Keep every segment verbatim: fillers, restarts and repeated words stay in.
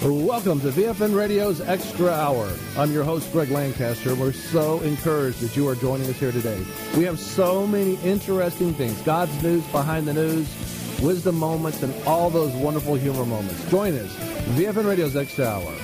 Welcome to V F N Radio's Extra Hour. I'm your host, Greg Lancaster. We're so encouraged that you are joining us here today. We have so many interesting things. God's news behind the news, wisdom moments, and all those wonderful humor moments. Join us, V F N Radio's Extra Hour.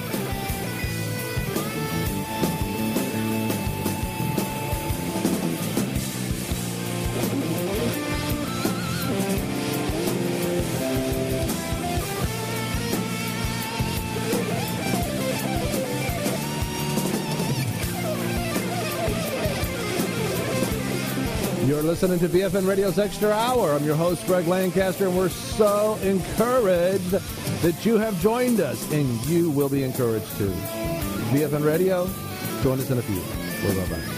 You're listening to V F N Radio's Extra Hour. I'm your host, Greg Lancaster, and we're so encouraged that you have joined us, and you will be encouraged too. V F N Radio, join us in a few. We'll be right back.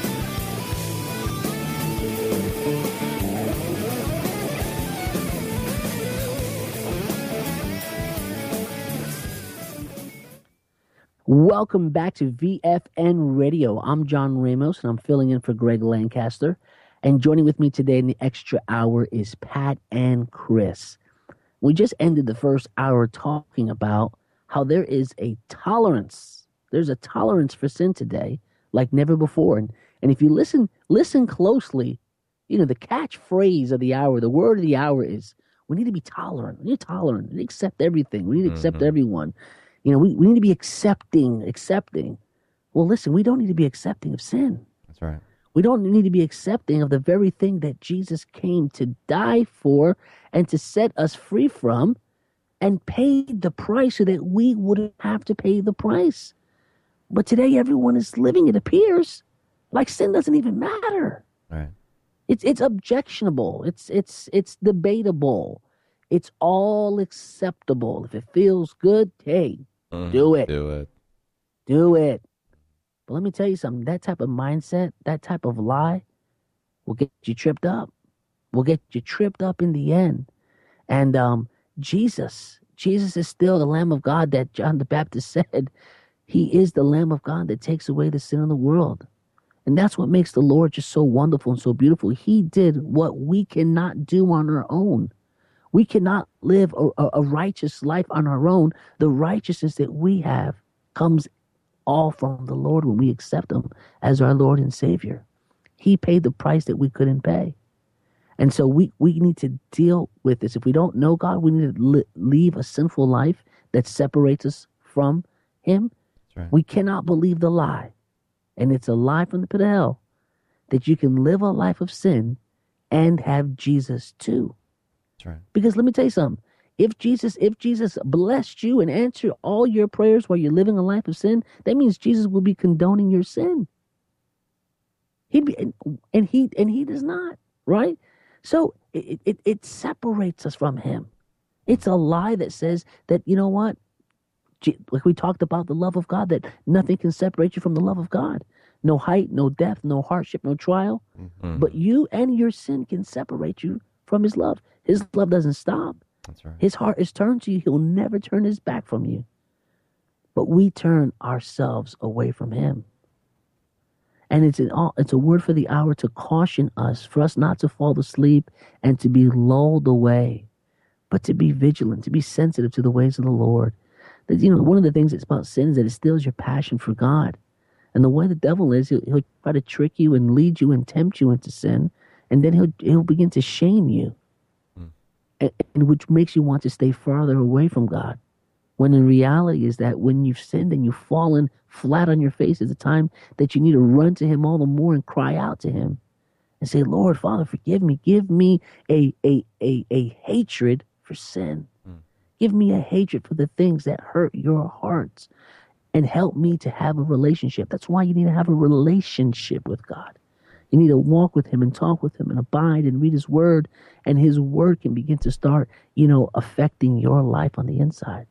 Welcome back to V F N Radio. I'm John Ramos, and I'm filling in for Greg Lancaster. And joining with me today in the Extra Hour is Pat and Chris. We just ended the first hour talking about how there is a tolerance. There's a tolerance for sin today like never before. And, and if you listen listen closely, you know, the catchphrase of the hour, the word of the hour is, we need to be tolerant. We need to be tolerant. We need to accept everything. We need to accept mm-hmm. everyone. You know, we, we need to be accepting, accepting. Well, listen, we don't need to be accepting of sin. That's right. We don't need to be accepting of the very thing that Jesus came to die for and to set us free from and paid the price so that we wouldn't have to pay the price. But today everyone is living, it appears, like sin doesn't even matter. Right. It's it's objectionable. It's it's it's debatable. It's all acceptable. If it feels good, hey, mm, do it. Do it. Do it. But let me tell you something. That type of mindset, that type of lie will get you tripped up. Will get you tripped up in the end. And um, Jesus, Jesus is still the Lamb of God that John the Baptist said. He is the Lamb of God that takes away the sin of the world. And that's what makes the Lord just so wonderful and so beautiful. He did what we cannot do on our own. We cannot live a, a righteous life on our own. The righteousness that we have comes all from the Lord when we accept him as our Lord and Savior. He paid the price that we couldn't pay. And so we, we need to deal with this. If we don't know God, we need to li- leave a sinful life that separates us from him. That's right. We cannot believe the lie. And it's a lie from the pit of hell that you can live a life of sin and have Jesus too. That's right. Because let me tell you something. If Jesus, if Jesus blessed you and answered all your prayers while you're living a life of sin, that means Jesus will be condoning your sin. He'd be, and, and he and he does not, right? So it, it it separates us from him. It's a lie that says that, you know what? Like we talked about the love of God, that nothing can separate you from the love of God. No height, no depth, no hardship, no trial. Mm-hmm. But you and your sin can separate you from his love. His love doesn't stop. That's right. His heart is turned to you. He'll never turn his back from you. But we turn ourselves away from him. And it's an, it's a word for the hour to caution us, for us not to fall asleep and to be lulled away, but to be vigilant, to be sensitive to the ways of the Lord. That, you know, one of the things that's about sin is that it steals your passion for God. And the way the devil is, he'll, he'll try to trick you and lead you and tempt you into sin. And then he'll he'll begin to shame you. And which makes you want to stay farther away from God. When in reality is that when you've sinned and you've fallen flat on your face, is the time that you need to run to him all the more and cry out to him and say, Lord, Father, forgive me. Give me a a a, a hatred for sin. Mm. Give me a hatred for the things that hurt your hearts, and help me to have a relationship. That's why you need to have a relationship with God. You need to walk with him and talk with him and abide and read his word, and his word can begin to start, you know, affecting your life on the inside.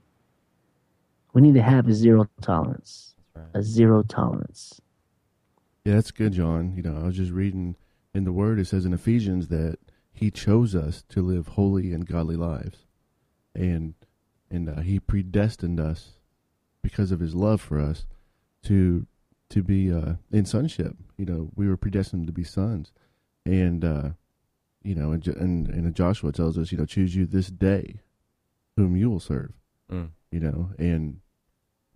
We need to have a zero tolerance, right. a zero tolerance. Yeah, that's good, John. You know, I was just reading in the word, it says in Ephesians that he chose us to live holy and godly lives. And, and uh, he predestined us because of his love for us to to be uh, in sonship. You know, we were predestined to be sons. And, uh, you know, and, and, and Joshua tells us, you know, choose you this day whom you will serve. Mm. You know, and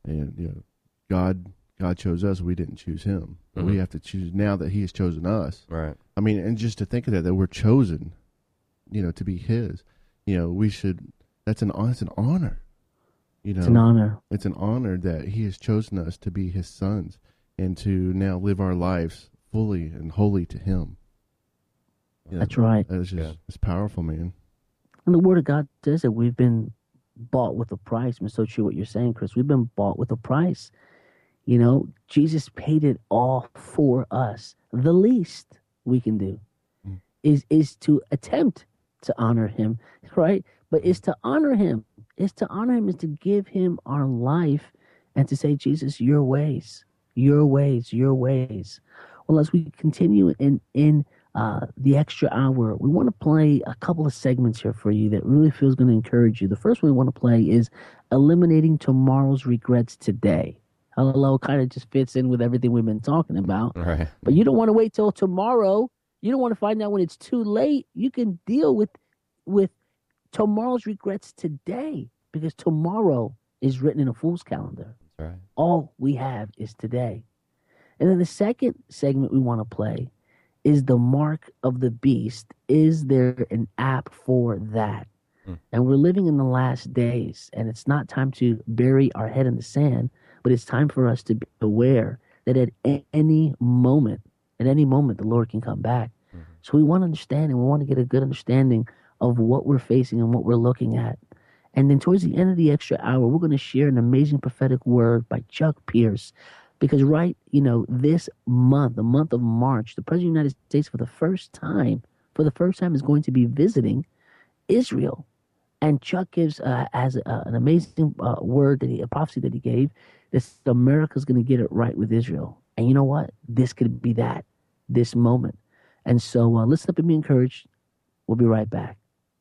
And, you know, God God chose us. We didn't choose him. Mm-hmm. We have to choose now that he has chosen us. Right. I mean, and just to think of that, that we're chosen, you know, to be his, you know, we should, that's an, that's an honor. You know, It's an honor. It's an honor that he has chosen us to be his sons and to now live our lives fully and wholly to him. You know, That's right. It's just, Yeah. it's powerful, man. And the Word of God says that we've been bought with a price. And it's so true what you're saying, Chris. We've been bought with a price. You know, Jesus paid it all for us. The least we can do Mm. is is to attempt to honor him, right? But is to honor him. Is to honor him is to give him our life and to say, Jesus, your ways, your ways, your ways. Well, as we continue in in uh, the extra hour, we want to play a couple of segments here for you that really feels going to encourage you. The first one we want to play is eliminating tomorrow's regrets today. Hello, kind of just fits in with everything we've been talking about. Right. But you don't want to wait till tomorrow. You don't want to find out when it's too late. You can deal with with tomorrow's regrets today because tomorrow is written in a fool's calendar. That's right. All we have is today. And then the second segment we want to play is the mark of the beast. Is there an app for that? Hmm. And we're living in the last days, and it's not time to bury our head in the sand, but it's time for us to be aware that at a- any moment, at any moment, the Lord can come back. Mm-hmm. So we want to understand, and we want to get a good understanding of what we're facing and what we're looking at. And then towards the end of the extra hour, we're going to share an amazing prophetic word by Chuck Pierce. Because right, you know, this month, the month of March, the President of the United States for the first time, for the first time is going to be visiting Israel. And Chuck gives, uh, as a, an amazing uh, word, that he, a prophecy that he gave, that America's going to get it right with Israel. And you know what? This could be that, this moment. And so uh, listen up and be encouraged. We'll be right back.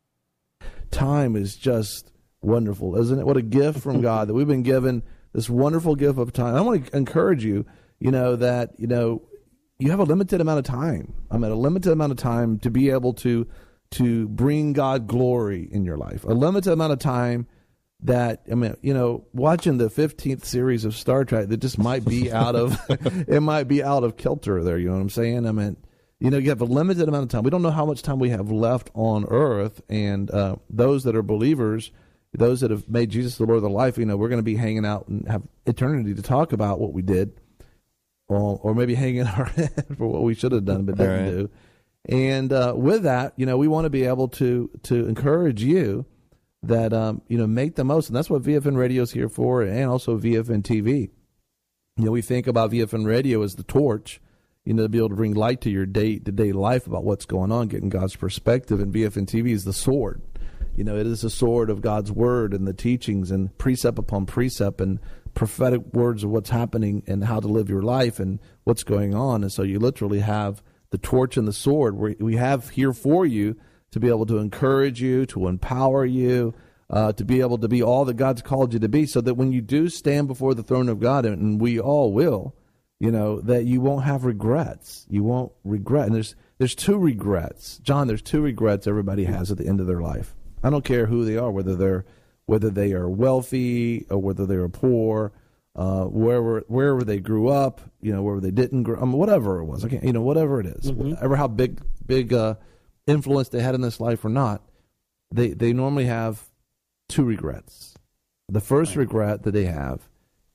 Time is just wonderful, isn't it? What a gift from God that we've been given this wonderful gift of time. I want to encourage you, you know, that, you know, you have a limited amount of time. I mean, a limited amount of time to be able to to bring God glory in your life. A limited amount of time that, I mean, you know, watching the fifteenth series of Star Trek, that just might be out of, it might be out of kilter there, you know what I'm saying? I mean, you know, you have a limited amount of time. We don't know how much time we have left on earth, and uh, those that are believers, those that have made Jesus the Lord of their life, you know, we're going to be hanging out and have eternity to talk about what we did, or, or maybe hanging our head for what we should have done but didn't Right. do. And uh, with that, you know, we want to be able to to encourage you that, um, you know, make the most. And that's what V F N Radio is here for, and also V F N T V. You know, we think about V F N Radio as the torch, you know, to be able to bring light to your day-to-day life about what's going on, getting God's perspective. And V F N T V is the sword. You know, it is the sword of God's word and the teachings and precept upon precept and prophetic words of what's happening and how to live your life and what's going on. And so you literally have the torch and the sword we we have here for you to be able to encourage you, to empower you, uh, to be able to be all that God's called you to be, so that when you do stand before the throne of God, and we all will, you know, that you won't have regrets. You won't regret. And there's there's two regrets. John, there's two regrets everybody has at the end of their life. I don't care who they are, whether they're whether they are wealthy or whether they are poor, uh, wherever wherever they grew up, you know, wherever they didn't grow, I mean, whatever it was, I can't, you know, whatever it is, Mhm. whatever how big big uh, influence they had in this life or not, they they normally have two regrets. The first Right. regret that they have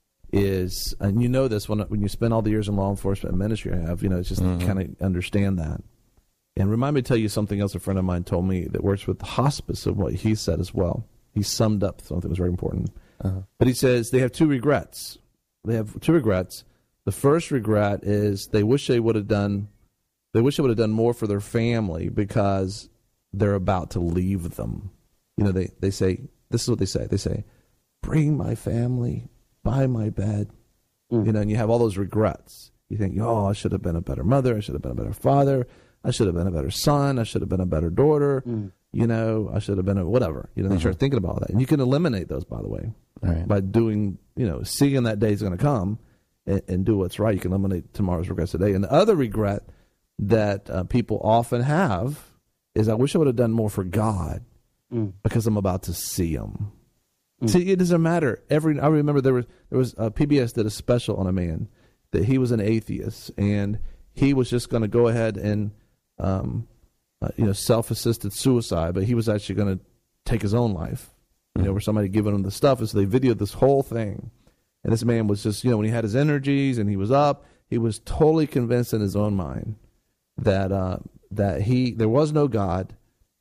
is, and you know this when when you spend all the years in law enforcement and ministry, I have, you know, it's just Mhm. kind of understand that. And remind me to tell you something else a friend of mine told me that works with hospice, of what he said as well. He summed up something that was very important. Uh-huh. But he says they have two regrets. They have two regrets. The first regret is they wish they would have done, they wish they would have done more for their family because they're about to leave them. You know, they, they say, this is what they say. They say, bring my family, buy my bed. Mm. You know, and you have all those regrets. You think, oh, I should have been a better mother. I should have been a better father. I should have been a better son. I should have been a better daughter. Mm. You know, I should have been a whatever. You know, they Mhm. start thinking about that. And you can eliminate those, by the way, Right. by doing, you know, seeing that day is going to come and, and do what's right. You can eliminate tomorrow's regrets today. And the other regret that uh, people often have is, I wish I would have done more for God Mm. because I'm about to see him. Mm. See, it doesn't matter. Every I remember there was there was uh, P B S did a special on a man that he was an atheist and he was just going to go ahead and um, uh, you know self-assisted suicide, but he was actually going to take his own life. You know, where somebody giving him the stuff, and so they videoed this whole thing. And this man was just, you know, when he had his energies and he was up, he was totally convinced in his own mind that uh, that he there was no God,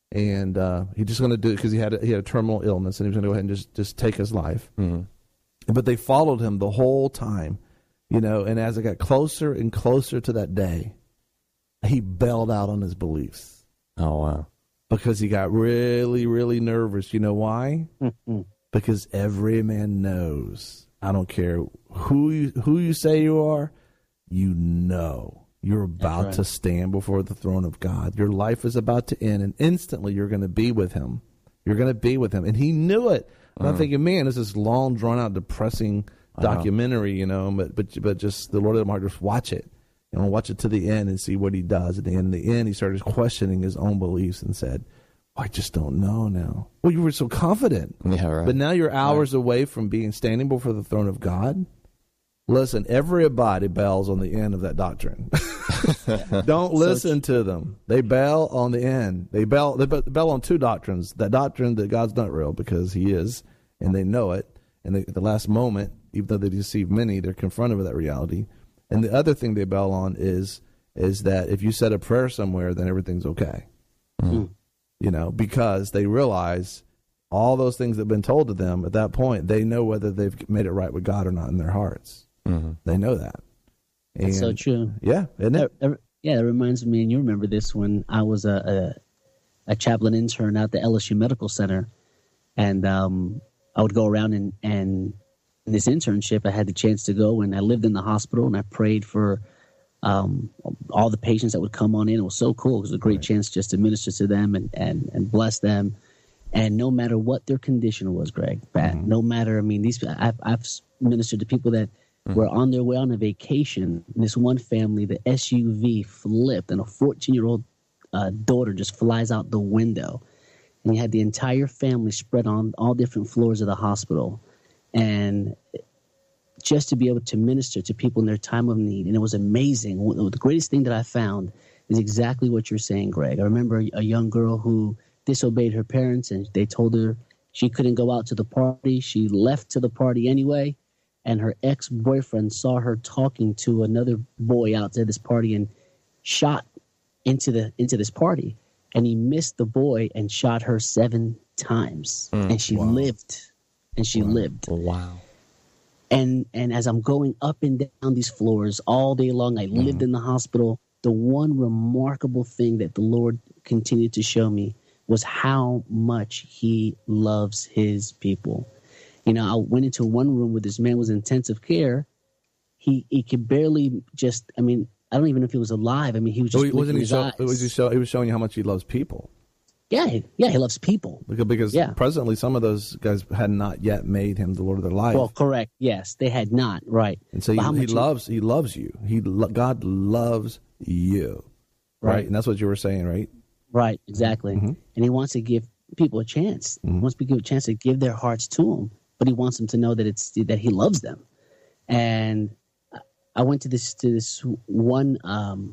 and uh, he just going to do it because he had a, he had a terminal illness, and he was going to go ahead and just, just take his life. Mm-hmm. But they followed him the whole time, you know. And as it got closer and closer to that day, he bailed out on his beliefs. Oh wow! Because he got really, really nervous. You know why? Mm-hmm. Because every man knows. I don't care who you, who you say you are, you know you're about right. to stand before the throne of God. Your life is about to end, and instantly you're going to be with him. You're going to be with him. And he knew it. And mm. I'm thinking, man, this is long, drawn-out, depressing documentary, you know, but but but just the Lord of the Heart, just watch it. You know, watch it to the end and see what he does. At the end, in the end, he started questioning his own beliefs and said, I just don't know now. Well, you were so confident. Yeah, right. But now you're hours right. away from being standing before the throne of God. Listen, everybody bails on the end of that doctrine. Don't listen so to them. They bail on the end. They bail, they bail on two doctrines. That doctrine that God's not real because he is, and they know it. And they, at the last moment, even though they deceive many, they're confronted with that reality. And the other thing they bail on is is that if you said a prayer somewhere, then everything's okay. Mm-hmm. You know, because they realize all those things that have been told to them at that point, they know whether they've made it right with God or not in their hearts. Mm-hmm. They know that. And That's so true. Yeah, isn't it? That, yeah, it reminds me, and you remember this, when I was a, a, a chaplain intern at the L S U Medical Center, and um, I would go around and, and in this internship, I had the chance to go, and I lived in the hospital, and I prayed for Um, all the patients that would come on in. It was so cool. It was a great right. chance just to minister to them and, and, and bless them. And no matter what their condition was, Greg, Pat, mm-hmm. no matter, I mean, these I've, I've ministered to people that mm-hmm. were on their way on a vacation. And this one family, the S U V flipped, and a fourteen-year-old uh, daughter just flies out the window. And you had the entire family spread on all different floors of the hospital. And just to be able to minister to people in their time of need. And it was amazing. The greatest thing that I found is exactly what you're saying, Greg. I remember a young girl who disobeyed her parents, and they told her she couldn't go out to the party. She left to the party anyway, and her ex-boyfriend saw her talking to another boy out to this party and shot into the into this party. And he missed the boy and shot her seven times. Mm, and she wow. lived. And she wow. lived. Wow. And and as I'm going up and down these floors all day long, I mm-hmm. lived in the hospital. The one remarkable thing that the Lord continued to show me was how much he loves his people. You know, I went into one room where this man was in intensive care. He he could barely just, I mean, I don't even know if he was alive. I mean, he was just wasn't he his show, eyes. Was he, show, he was showing you how much he loves people. Yeah, he, yeah, he loves people. Because, because yeah. presently some of those guys had not yet made him the Lord of their life. Well, correct. Yes, they had not. Right. And so he, he loves he loves you. He God loves you. Right. right. And that's what you were saying, right? Right. Exactly. Mm-hmm. And he wants to give people a chance. Mm-hmm. He wants to give a chance to give their hearts to him, but he wants them to know that it's that he loves them. And I went to this to this one um,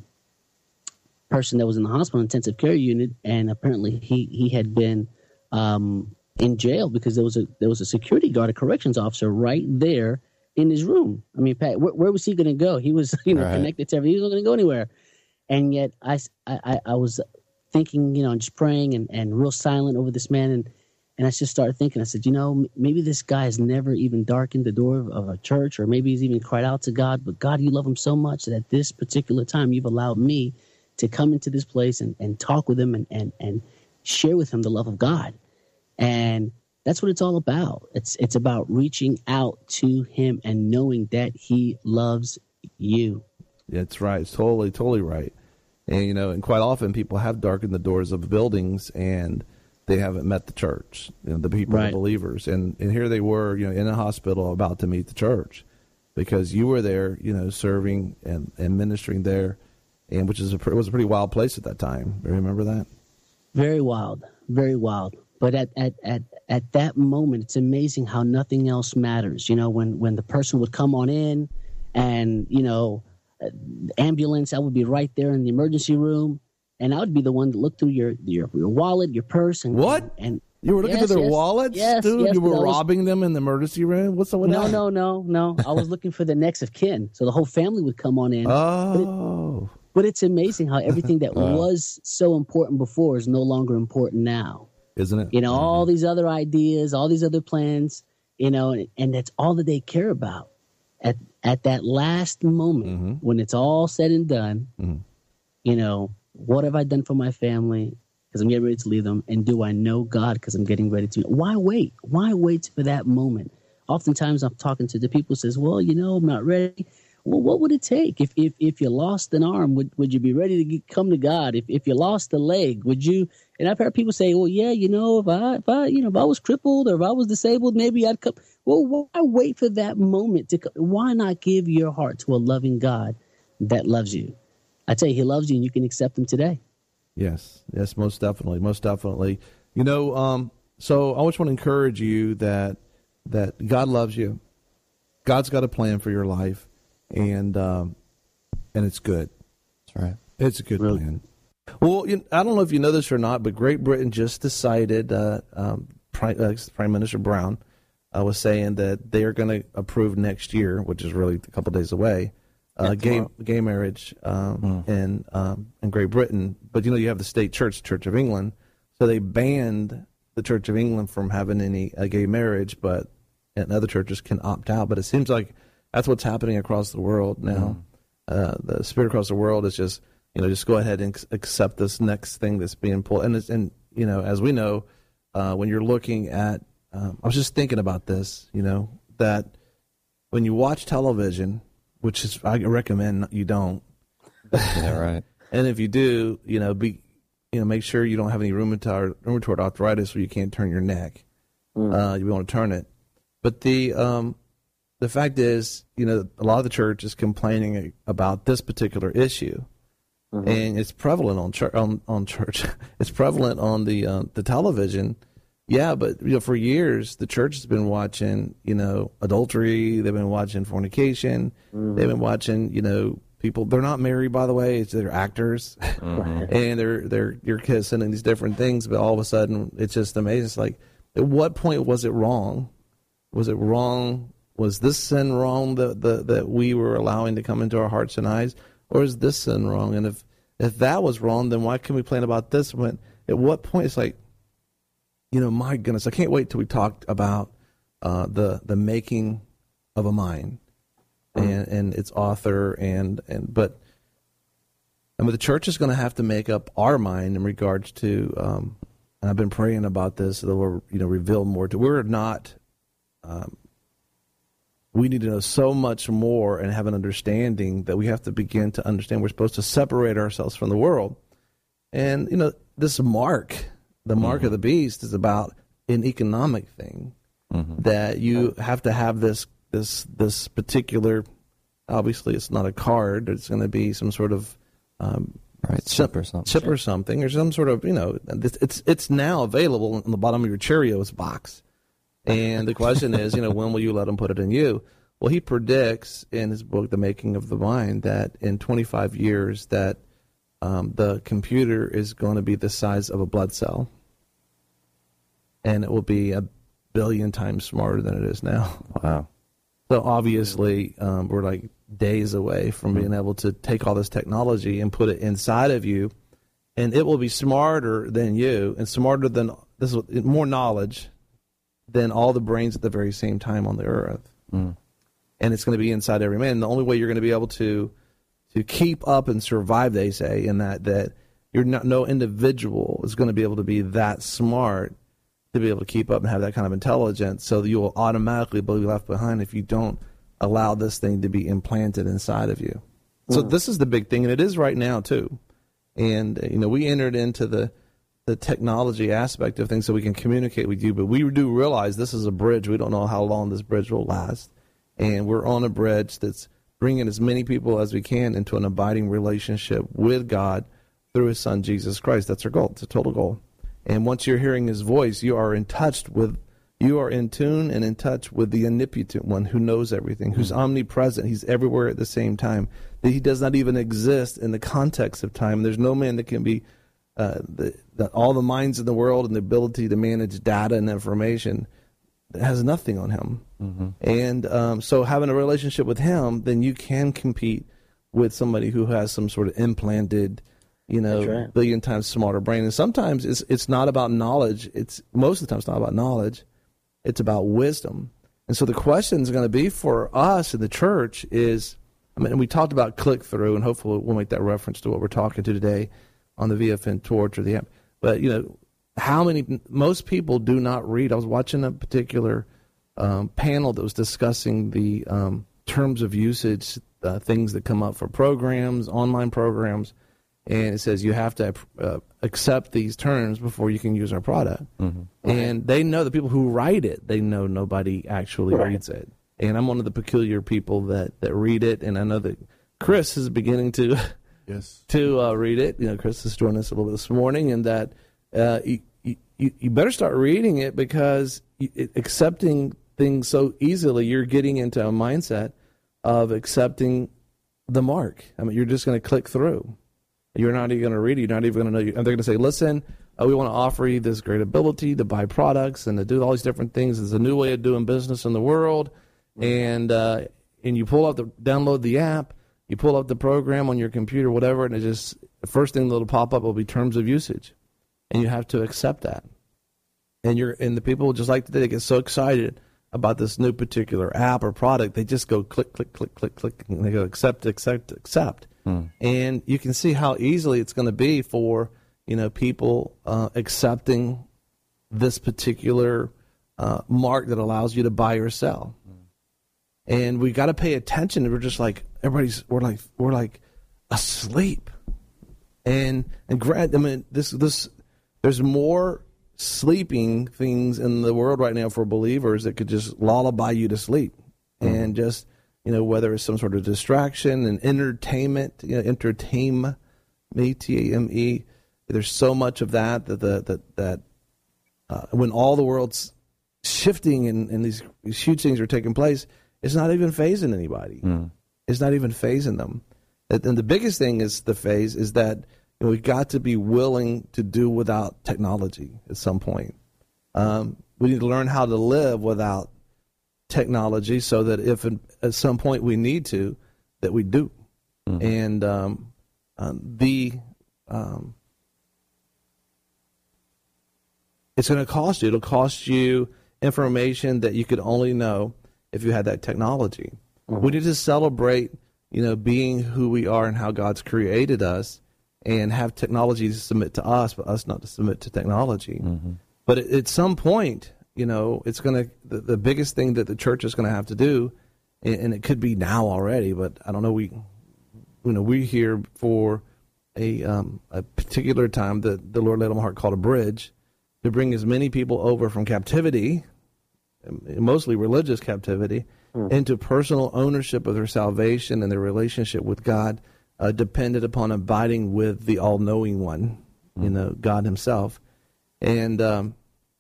person that was in the hospital intensive care unit, and apparently he he had been um, in jail because there was a there was a security guard, a corrections officer, right there in his room. I mean, Pat, where, where was he going to go? He was you know right. connected to everything. He wasn't going to go anywhere. And yet I, I, I was thinking, you know, and just praying and, and real silent over this man, and and I just started thinking. I said, you know, maybe this guy has never even darkened the door of, of a church, or maybe he's even cried out to God. But God, you love him so much that at this particular time, you've allowed me to come into this place and, and talk with him and, and, and share with him the love of God. And that's what it's all about. It's it's about reaching out to him and knowing that he loves you. That's right. It's totally, totally right. And, you know, and quite often people have darkened the doors of buildings and they haven't met the church, you know, the people, right. the believers. And, and here they were, you know, in a hospital about to meet the church because you were there, you know, serving and, and ministering there. And which is a, it was a pretty wild place at that time. Remember that? Very wild, very wild. But at, at, at, at that moment, it's amazing how nothing else matters. You know, when, when the person would come on in and, you know, ambulance, I would be right there in the emergency room, and I would be the one to look through your your, your wallet, your purse. And, What? And, and You were looking yes, for their yes, wallets, yes, dude? yes, you were but I was- robbing them in the emergency room? What's up with No, that? no, no, no. I was looking for the next of kin. So the whole family would come on in. Oh. But it's amazing how everything that was so important before is no longer important now. Isn't it? You know, all these other ideas, all these other plans, you know, and, and that's all that they care about. At at that last moment, Mm-hmm. when it's all said and done, Mhm. you know, what have I done for my family? Because I'm getting ready to leave them. And do I know God? Because I'm getting ready to. Why wait? Why wait for that moment? Oftentimes I'm talking to the people who says, well, you know, I'm not ready. Well, what would it take? If if if you lost an arm, would, would you be ready to get, come to God? If if you lost a leg, would you? And I've heard people say, well, yeah, you know, if I if I you know if I was crippled or if I was disabled, maybe I'd come. Well, why wait for that moment to come? Why not give your heart to a loving God that loves you? I tell you, He loves you, and you can accept Him today. Yes, yes, most definitely, most definitely. You know, um, so I just want to encourage you that that God loves you. God's got a plan for your life, and um, and it's good. That's right. It's a good Really? plan. Well, you, I don't know if you know this or not, but Great Britain just decided. Uh, um, Prime, uh, Prime Minister Brown uh, was saying that they are going to approve next year, which is really a couple days away, uh, Yeah, gay tomorrow. gay marriage um, in um, in Great Britain. But you know, you have the state church, Church of England, so they banned the Church of England from having any uh, gay marriage, but and other churches can opt out. But it seems like that's what's happening across the world now. Uh, the spirit across the world is just, you know, just go ahead and ac- accept this next thing that's being pulled. And it's, and you know, as we know, uh, when you're looking at, um, I was just thinking about this, you know, that when you watch television, which is I recommend you don't, Yeah, right. and if you do, you know, be, you know, make sure you don't have any rheumatoid rheumatoid arthritis where you can't turn your neck. Uh, you want to turn it, but the um, the fact is, you know, a lot of the church is complaining about this particular issue, and it's prevalent on church. On, on church, it's prevalent on the uh, the television. Yeah, but you know, for years the church has been watching, you know, adultery. They've been watching fornication. They've been watching, you know, people. They're not married, by the way. It's, they're actors, and they're they're you're kissing and these different things. But all of a sudden, it's just amazing. It's like, at what point was it wrong? Was it wrong? Was this sin wrong that the, that we were allowing to come into our hearts and eyes, or is this sin wrong? And if if that was wrong, then why can we plan about this? When at what point it's like, you know, my goodness, I can't wait till we talk about uh, the the making of a mind and and its author and and but I mean, the church is going to have to make up our mind in regards to. Um, and I've been praying about this. The Lord, you know, reveal more to. We're not. Um, we need to know so much more and have an understanding that we have to begin to understand we're supposed to separate ourselves from the world. And, you know, this mark, the mark Mm-hmm. of the beast is about an economic thing Mm-hmm. that you have to have this, this, this particular, obviously it's not a card. It's going to be some sort of, um, Right, chip or something. chip or something, or some sort of, you know, it's, it's, it's now available on the bottom of your Cheerios box. And the question is, you know, when will you let him put it in you? Well, he predicts in his book, The Making of the Mind, that in twenty-five years that um, the computer is going to be the size of a blood cell. And it will be a billion times smarter than it is now. Wow. So obviously, um, we're like days away from being able to take all this technology and put it inside of you, and it will be smarter than you and smarter than this is more knowledge than all the brains at the very same time on the earth. Mm. And it's going to be inside every man. And the only way you're going to be able to to keep up and survive, they say, in that that you're not no individual is going to be able to be that smart to be able to keep up and have that kind of intelligence, so that you will automatically be left behind if you don't allow this thing to be implanted inside of you. So this is the big thing, and it is right now too. And uh, you know, we entered into the the technology aspect of things so we can communicate with you, but we do realize this is a bridge. We don't know how long this bridge will last, and we're on a bridge that's bringing as many people as we can into an abiding relationship with God through His Son Jesus Christ. That's our goal. It's a total goal. And once you're hearing his voice, you are in touch with, you are in tune and in touch with the omnipotent one who knows everything, who's mm-hmm. omnipresent. He's everywhere at the same time. That he does not even exist in the context of time. There's no man that can be, uh, the, the, all the minds in the world and the ability to manage data and information has nothing on him. Mm-hmm. And um, so having a relationship with him, then you can compete with somebody who has some sort of implanted, you know, right. billion times smarter brain. And sometimes it's it's not about knowledge. It's most of the time it's not about knowledge. It's about wisdom. And so the question is going to be for us in the church is, I mean, we talked about click-through, and hopefully we'll make that reference to what we're talking to today on the V F N Torch or the app. But, you know, how many, most people do not read. I was watching a particular um, panel that was discussing the um, terms of usage, uh, things that come up for programs, online programs, and it says you have to uh, accept these terms before you can use our product. Mm-hmm. And they know the people who write it, they know nobody actually right. reads it. And I'm one of the peculiar people that, that read it, and I know that Chris is beginning to yes to uh, read it. You know, Chris has joined us a little bit this morning, and that uh, you, you, you better start reading it because you, it, accepting things so easily, you're getting into a mindset of accepting the mark. I mean, you're just going to click through. You're not even going to read it. You're not even going to know. And they're going to say, listen, uh, we want to offer you this great ability to buy products and to do all these different things. It's a new way of doing business in the world. And uh, and you pull up the, download the app, you pull up the program on your computer, whatever, and it just, the first thing that'll pop up will be terms of usage. And you have to accept that. And you're and the people just like today, they get so excited about this new particular app or product, they just go click, click, click, click, click, and they go accept, accept, accept. Hmm. And you can see how easily it's going to be for, you know, people uh, accepting this particular uh, mark that allows you to buy or sell. Hmm. And we got to pay attention. We're just like everybody's. We're like we're like asleep. And and grant. I mean, this this there's more sleeping things in the world right now for believers that could just lullaby you to sleep, hmm. and just. You know, whether it's some sort of distraction and entertainment, you know, entertainment, T A M E. There's so much of that that the, that that uh, when all the world's shifting and, and these, these huge things are taking place, it's not even phasing anybody. Mm. It's not even phasing them. And the biggest thing is the phase is that you know, we've got to be willing to do without technology at some point. Um, we need to learn how to live without technology so that if at some point we need to, that we do. Mm-hmm. And um, uh, the um, it's going to cost you. It'll cost you information that you could only know if you had that technology. Mm-hmm. We need to celebrate, you know, being who we are and how God's created us, and have technology to submit to us, but us not to submit to technology. Mm-hmm. But at, at some point, you know, it's going to, the, the biggest thing that the church is going to have to do, and, and it could be now already, but I don't know, we, you know, we're here for a um, a particular time that the Lord laid on my heart called a bridge, to bring as many people over from captivity, mostly religious captivity, mm. into personal ownership of their salvation and their relationship with God, uh, dependent upon abiding with the all-knowing one, mm. you know, God himself. And, um,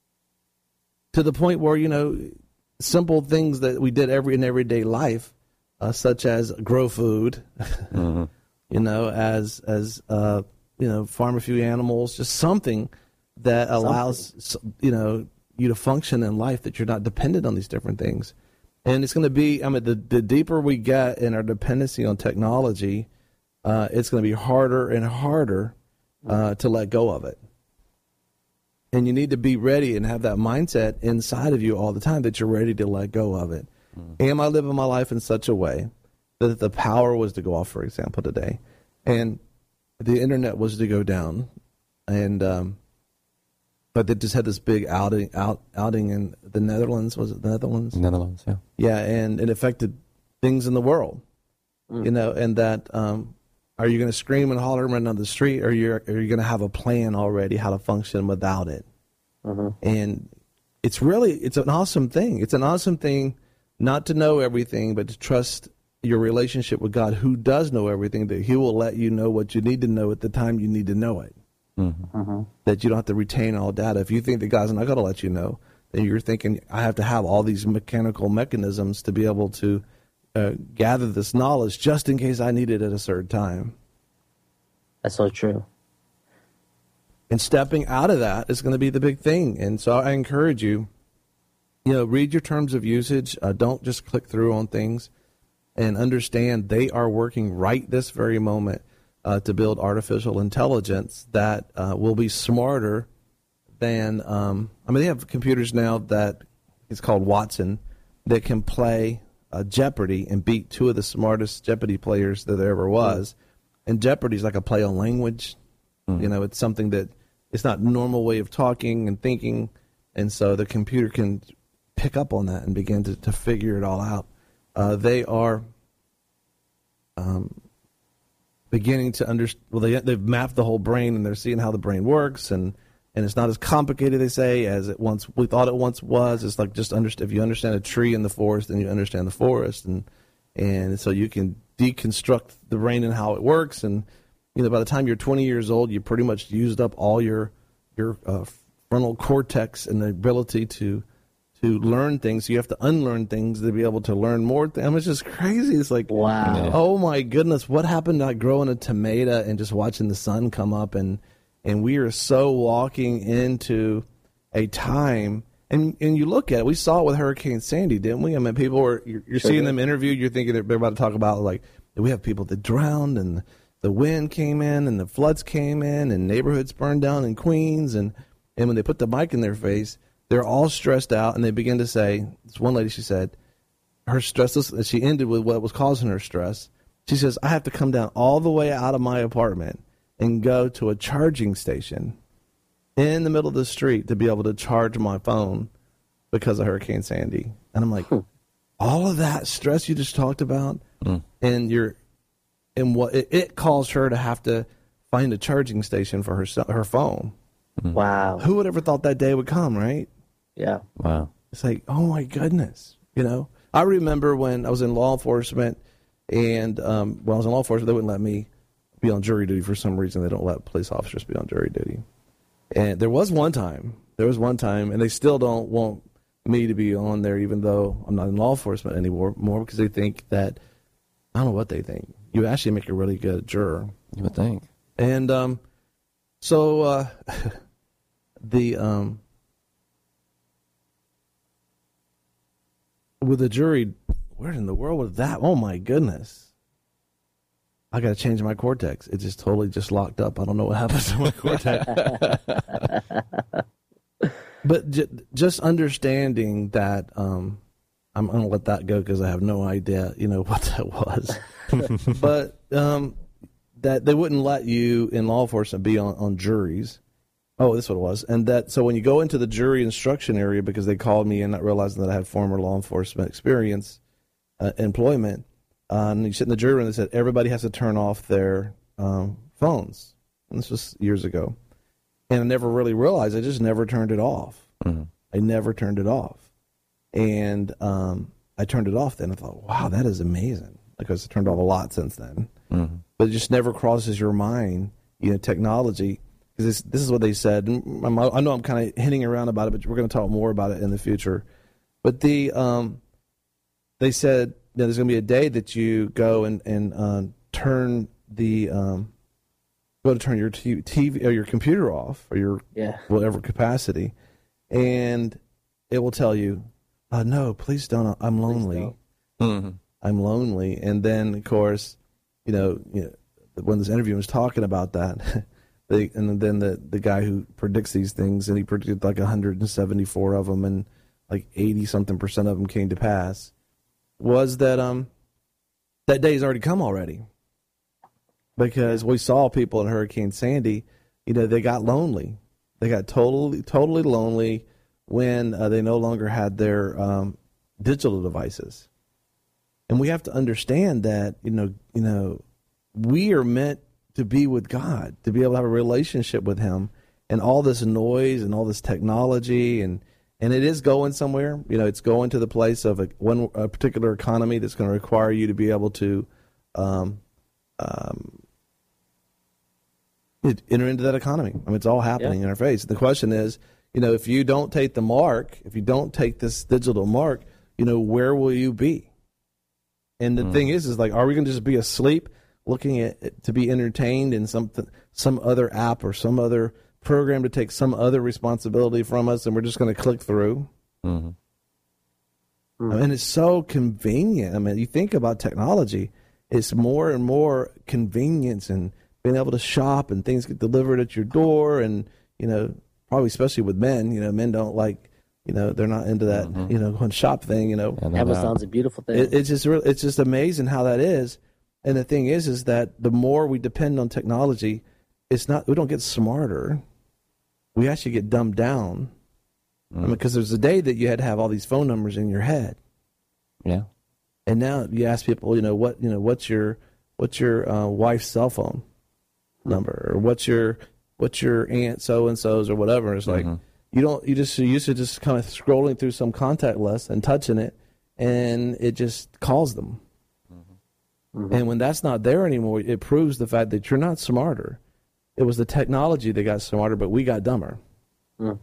to the point where, you know, simple things that we did every in everyday life, uh, such as grow food, mm-hmm. you know, as as uh, you know, farm a few animals, just something that allows something. you know you to function in life, that you're not dependent on these different things. And it's going to be, I mean, the the deeper we get in our dependency on technology, uh, it's going to be harder and harder uh, to let go of it. And you need to be ready and have that mindset inside of you all the time that you're ready to let go of it. Mm. Am I living my life in such a way that the power was to go off, for example, today, and the internet was to go down, and um, but they just had this big outing out outing in the Netherlands. Was it the Netherlands? Netherlands, yeah. Yeah, and it affected things in the world, mm. you know, and that. Um, Are you going to scream and holler and run down the street, or you're, are you going to have a plan already how to function without it? Mm-hmm. And it's really, it's an awesome thing. It's an awesome thing not to know everything, but to trust your relationship with God, who does know everything, that he will let you know what you need to know at the time you need to know it. Mm-hmm. Mm-hmm. That you don't have to retain all data. If you think that God's not going to let you know, then you're thinking, I have to have all these mechanical mechanisms to be able to uh, gather this knowledge just in case I need it at a certain time. That's so true. And stepping out of that is going to be the big thing. And so I encourage you, you know, read your terms of usage. Uh, don't just click through on things, and understand they are working right this very moment uh, to build artificial intelligence that uh, will be smarter than, um, I mean, they have computers now that it's called Watson that can play uh, Jeopardy and beat two of the smartest Jeopardy players that there ever was. Mm. And Jeopardy is like a play on language. Mm. You know, it's something that it's not normal way of talking and thinking. And so the computer can pick up on that and begin to, to figure it all out. Uh, they are um, beginning to understand, well, they, they've mapped the whole brain, and they're seeing how the brain works, and, and it's not as complicated, they say, as it once we thought it once was. It's like just understand, if you understand a tree in the forest, then you understand the forest, and and so you can deconstruct the brain and how it works. And you know, by the time you're twenty years old, you pretty much used up all your your uh, frontal cortex and the ability to to learn things. So you have to unlearn things to be able to learn more things. I mean, it's just crazy. It's like, wow. Oh my goodness, what happened to like growing a tomato and just watching the sun come up? And and we are so walking into a time. And and you look at it, we saw it with Hurricane Sandy, didn't we? I mean, people were, you're, you're sure seeing did. them interviewed, you're thinking they're about to talk about, like, we have people that drowned, and the wind came in, and the floods came in, and neighborhoods burned down in Queens. And, and when they put the mic in their face, they're all stressed out, and they begin to say, this one lady, she said, her stress, she ended with what was causing her stress. She says, I have to come down all the way out of my apartment and go to a charging station in the middle of the street to be able to charge my phone because of Hurricane Sandy. And I'm like, hmm. all of that stress you just talked about, mm. and you're, and what it, it caused her to have to find a charging station for her her phone. Mm. Wow. Who would ever thought that day would come, right? Yeah. Wow. It's like, oh my goodness. You know, I remember when I was in law enforcement, and um, when I was in law enforcement, they wouldn't let me be on jury duty for some reason. They don't let police officers be on jury duty. And there was one time, there was one time, and they still don't want me to be on there, even though I'm not in law enforcement anymore, more because they think that, I don't know what they think. You actually make a really good juror. You would think. And um, so uh, the um, with the jury, where in the world was that? Oh my goodness. I got to change my cortex. It just totally just locked up. I don't know what happens to my cortex. But j- just understanding that, um, I'm going to let that go because I have no idea, you know, what that was. But um, that they wouldn't let you in law enforcement be on, on juries. Oh, that's what it was. And that, so when you go into the jury instruction area, because they called me in not realizing that I had former law enforcement experience, uh, employment, Uh, and you sit in the jury room, and they said everybody has to turn off their um, phones. And this was years ago. And I never really realized, I just never turned it off. Mm-hmm. I never turned it off. And um, I turned it off then. I thought, wow, that is amazing. Because I turned off a lot since then. Mm-hmm. But it just never crosses your mind, you know, technology. Because this, this is what they said. And I'm, I know I'm kind of hinting around about it, but we're going to talk more about it in the future. But the um, they said, you know, there's going to be a day that you go and, and uh, turn the um, go to turn your t- TV or your computer off, or your yeah. whatever capacity, and it will tell you, uh, "No, please don't. I'm lonely. Mm-hmm. I'm lonely." And then, of course, you know, you know when this interview was talking about that, they, and then the the guy who predicts these things, and he predicted like one hundred seventy-four of them, and like eighty something percent of them came to pass. Was that um that day's already come already, because we saw people in Hurricane Sandy, you know, they got lonely, they got totally totally lonely when uh, they no longer had their um, digital devices, and we have to understand that you know you know we are meant to be with God, to be able to have a relationship with Him, and all this noise and all this technology and. And it is going somewhere. You know, it's going to the place of a, one a particular economy that's going to require you to be able to, um, um, enter into that economy. I mean, it's all happening yeah. in our face. The question is, you know, if you don't take the mark, if you don't take this digital mark, you know, where will you be? And the mm. thing is, is like, are we going to just be asleep looking at it to be entertained in something, some other app or some other program to take some other responsibility from us, and we're just going to click through? Mm-hmm. Mm-hmm. I mean, it's so convenient. I mean, you think about technology, it's more and more convenience and being able to shop and things get delivered at your door. And, you know, probably especially with men, you know, men don't like, you know, they're not into that, mm-hmm. you know, going shop thing, you know. Amazon's a beautiful thing. It, it's just really, it's just amazing how that is. And the thing is, is that the more we depend on technology, it's not, we don't get smarter. We actually get dumbed down. Mm. I mean, because there's a day that you had to have all these phone numbers in your head. Yeah. And now you ask people, you know, what, you know, what's your, what's your uh, wife's cell phone number, or what's your, what's your aunt so-and-so's or whatever. It's like, mm-hmm. you don't, you just, you used to just kind of scrolling through some contact list and touching it, and it just calls them. Mm-hmm. Mm-hmm. And when that's not there anymore, it proves the fact that you're not smarter. It was the technology that got smarter, but we got dumber. Mm.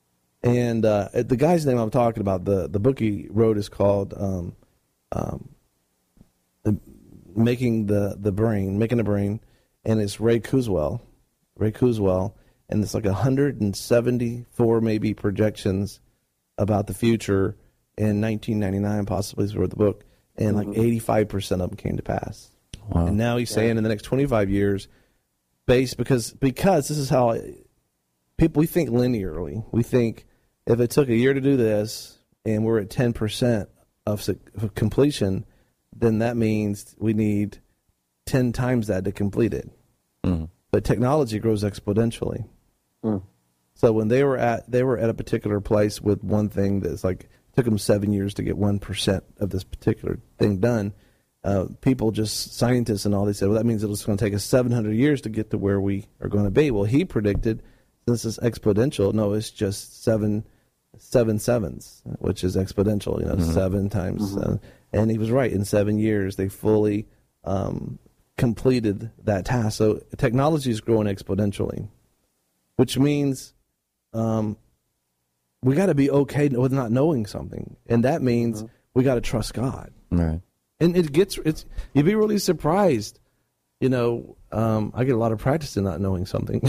And uh, the guy's name I'm talking about, the, the book he wrote is called um, um, the, Making the, the Brain, Making the Brain, and it's Ray Kurzweil. Ray Kurzweil, and it's like one hundred seventy-four maybe projections about the future in nineteen ninety-nine, possibly is wrote the book, and like eighty-five percent of them came to pass. Wow. And now he's saying yeah. in the next twenty-five years, based because because this is how it, people, we think linearly. We think if it took a year to do this and we're at ten percent of, of completion, then that means we need ten times that to complete it. Mm-hmm. But technology grows exponentially. Mm. So when they were at they were at a particular place with one thing that's like it took them seven years to get one percent of this particular thing done. Uh, people, just scientists and all, they said, well, that means it's going to take us seven hundred years to get to where we are going to be. Well, he predicted, since it's exponential, no, it's just seven, seven sevens, which is exponential, you know, mm-hmm. seven times. Mm-hmm. Seven. And he was right. In seven years, they fully um, completed that task. So technology is growing exponentially, which means um, we got to be okay with not knowing something. And that means mm-hmm. we got to trust God. Right. And it gets, it's, you'd be really surprised. You know, um, I get a lot of practice in not knowing something.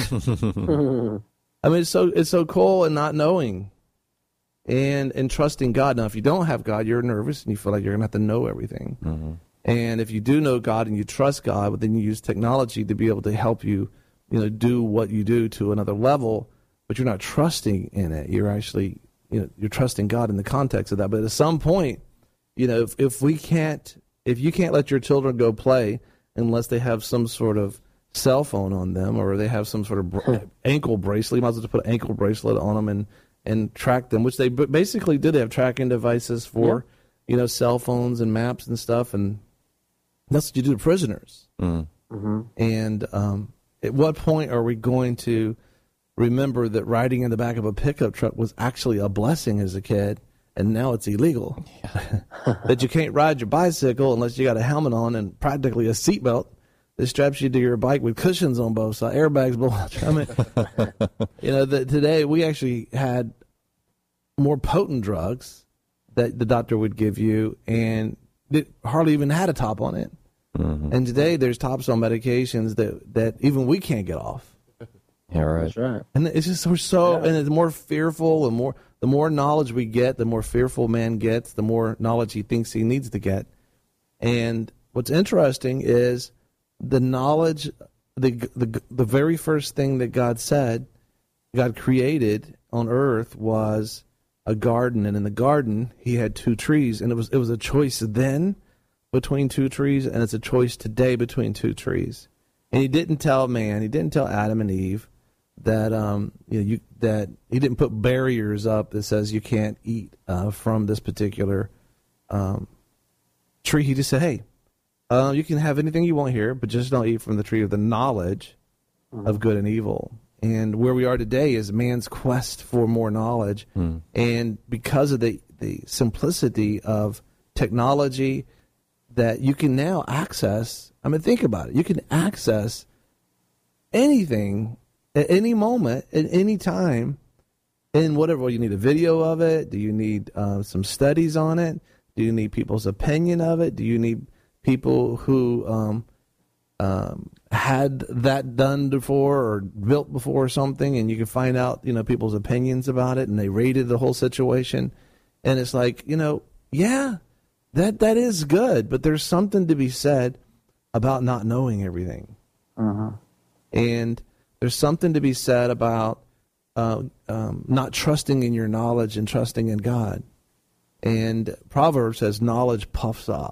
I mean, it's so, it's so cool in not knowing and, and trusting God. Now, if you don't have God, you're nervous and you feel like you're going to have to know everything. Mm-hmm. And if you do know God and you trust God, but then you use technology to be able to help you, you know, do what you do to another level, but you're not trusting in it. You're actually, you know, you're trusting God in the context of that. But at some point, you know, if, if we can't, if you can't let your children go play unless they have some sort of cell phone on them or they have some sort of br- ankle bracelet, you might as well just put an ankle bracelet on them and, and track them, which they basically did. They have tracking devices for, yeah. you know, cell phones and maps and stuff, and that's what you do to prisoners. Mm. Mm-hmm. And um, at what point are we going to remember that riding in the back of a pickup truck was actually a blessing as a kid? And now it's illegal. Yeah. That you can't ride your bicycle unless you got a helmet on and practically a seatbelt that straps you to your bike with cushions on both sides, airbags below. I mean, you know, the, today we actually had more potent drugs that the doctor would give you, and it hardly even had a top on it. Mm-hmm. And today there's tops on medications that, that even we can't get off. Yeah, right. That's right. And it's just we're so, yeah. and it's more fearful and more. The more knowledge we get, the more fearful man gets, the more knowledge he thinks he needs to get. And what's interesting is the knowledge, the, the the very first thing that God said, God created on earth was a garden. And in the garden, he had two trees. And it was it was a choice then between two trees, and it's a choice today between two trees. And he didn't tell man, he didn't tell Adam and Eve that um you know you that he didn't put barriers up that says you can't eat uh, from this particular um, tree. He just said, hey, uh, you can have anything you want here, but just don't eat from the tree of the knowledge mm. of good and evil. And where we are today is man's quest for more knowledge. Mm. And because of the, the simplicity of technology that you can now access, I mean, think about it. You can access anything at any moment, at any time, in whatever. Well, you need a video of it. Do you need uh, some studies on it? Do you need people's opinion of it? Do you need people who um, um, had that done before or built before or something, and you can find out, you know, people's opinions about it, and they rated the whole situation? And it's like, you know, yeah, that that is good, but there's something to be said about not knowing everything. Uh-huh. And there's something to be said about uh, um, not trusting in your knowledge and trusting in God. And Proverbs says knowledge puffs up.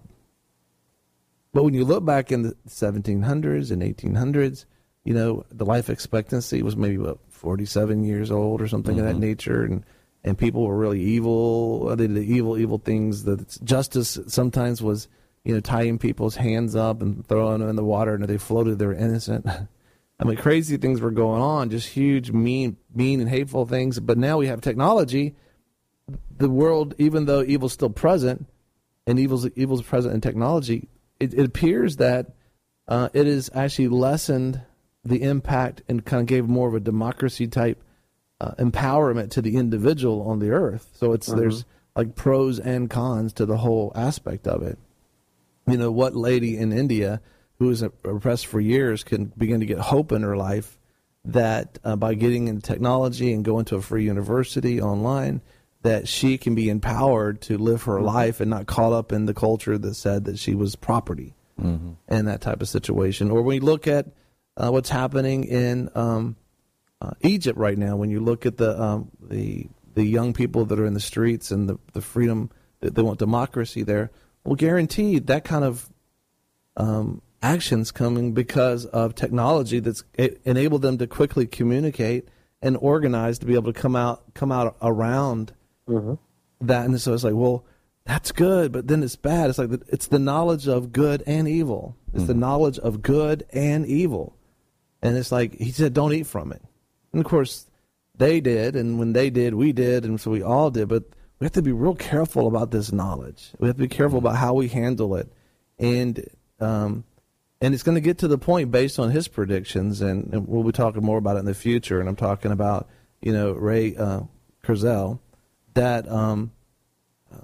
But when you look back in the seventeen hundreds and eighteen hundreds, you know, the life expectancy was maybe about forty-seven years old or something mm-hmm. of that nature. And, and people were really evil. They did evil, evil things. That justice sometimes was, you know, tying people's hands up and throwing them in the water, and if they floated, they were innocent. I mean, crazy things were going on, just huge, mean, mean and hateful things. But now we have technology. The world, even though evil's still present, and evil's evil's present in technology, it, it appears that uh, it has actually lessened the impact and kind of gave more of a democracy type uh, empowerment to the individual on the earth. So it's uh-huh. there's like pros and cons to the whole aspect of it. You know, what lady in India who was oppressed for years can begin to get hope in her life that uh, by getting into technology and going to a free university online, that she can be empowered to live her life and not caught up in the culture that said that she was property mm-hmm. and that type of situation. Or when you look at uh, what's happening in um, uh, Egypt right now, when you look at the um, the the young people that are in the streets and the, the freedom that they want democracy there, well, guaranteed that kind of um, actions coming because of technology that's enabled them to quickly communicate and organize to be able to come out come out around mm-hmm. that. And so it's like, well, that's good, but then it's bad. It's like the, it's the knowledge of good and evil. It's mm-hmm. the knowledge of good and evil. And it's like he said, don't eat from it. And of course, they did, and when they did, we did, and so we all did. But we have to be real careful about this knowledge. We have to be careful about how we handle it. And um, and it's going to get to the point based on his predictions, and, and we'll be talking more about it in the future. And I'm talking about, you know, Ray uh, Kurzweil, that um, uh,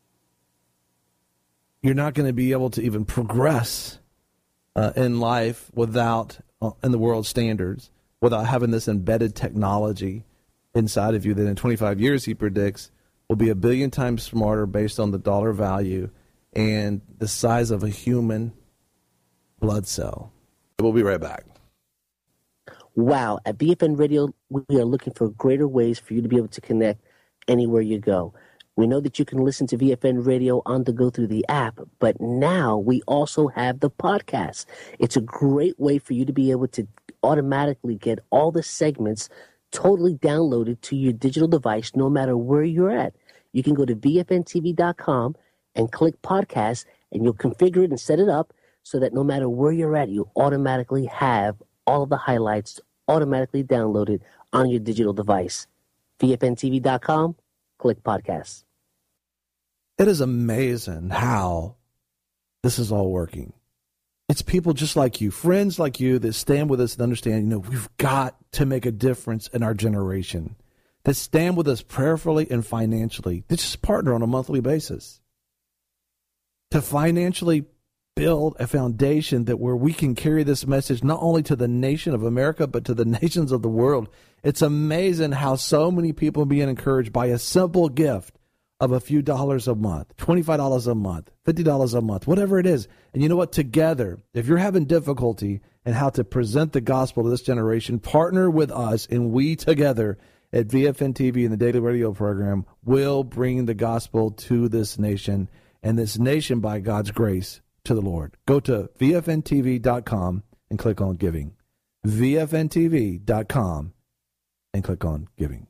you're not going to be able to even progress uh, in life without, uh, in the world standards, without having this embedded technology inside of you that in twenty-five years, he predicts, will be a billion times smarter based on the dollar value and the size of a human blood cell. We'll be right back. Wow. At B F N Radio, we are looking for greater ways for you to be able to connect anywhere you go. We know that you can listen to V F N Radio on the go through the app, but now we also have the podcast. It's a great way for you to be able to automatically get all the segments totally downloaded to your digital device no matter where you're at. You can go to V F N T V dot com and click podcast, and you'll configure it and set it up so that no matter where you're at, you automatically have all of the highlights automatically downloaded on your digital device. V F N T V dot com, click podcast. It is amazing how this is all working. It's people just like you, friends like you, that stand with us and understand, you know, we've got to make a difference in our generation, that stand with us prayerfully and financially, that just partner on a monthly basis to financially build a foundation that where we can carry this message not only to the nation of America, but to the nations of the world. It's amazing how so many people are being encouraged by a simple gift of a few dollars a month, twenty-five dollars a month, fifty dollars a month, whatever it is. And you know what? Together, if you're having difficulty in how to present the gospel to this generation, partner with us, and we together at V F N T V and the Daily Radio program will bring the gospel to this nation, and this nation, by God's grace, to the Lord. Go to V F N T V dot com and click on giving. V F N T V dot com and click on giving.